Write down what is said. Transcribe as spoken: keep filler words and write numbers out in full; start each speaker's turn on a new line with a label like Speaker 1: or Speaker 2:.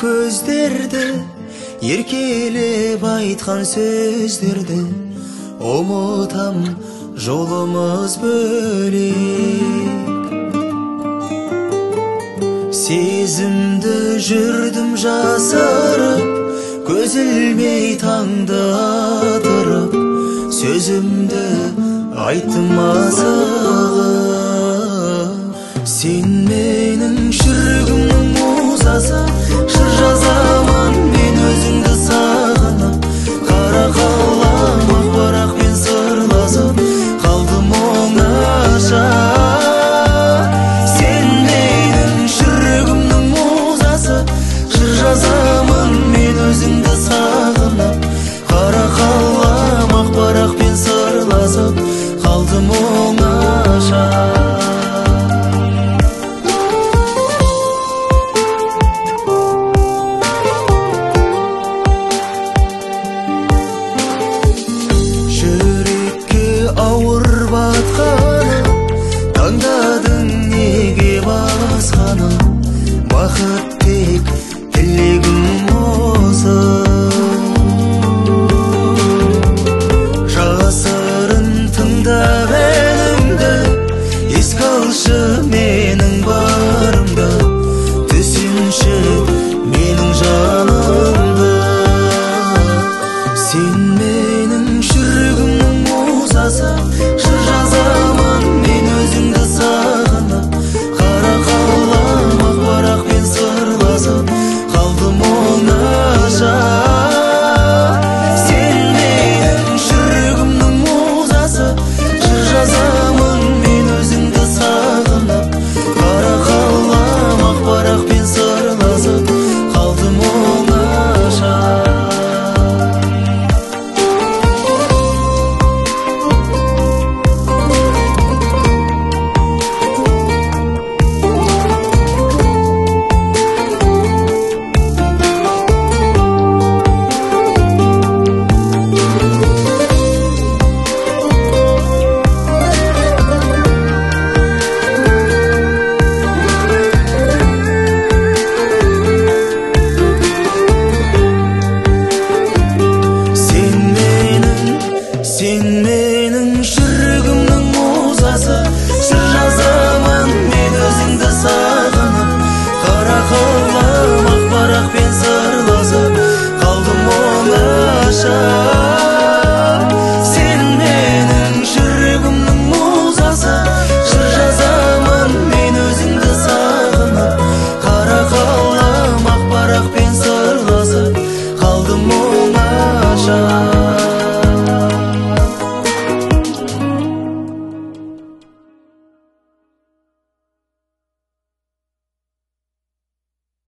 Speaker 1: көздерді, еркелеп айтқан сөздерді ұмытам, жолымыз бөлек. Сезімді жүрдім жасырып, көз ілмей таңды атырып, сөзімді айттым асығып. Сен менің жүрегімнің музасы, жыр жазамын мен өзіңді сағынып. Қара қаламақ бірақ мен сырласып қалдым оңаша. Сен менің жүрегімнің музасы, жыр жазамын мен өзіңді сағынып. Қара қаламақ бірақ мен сырласып қалдым оңаша.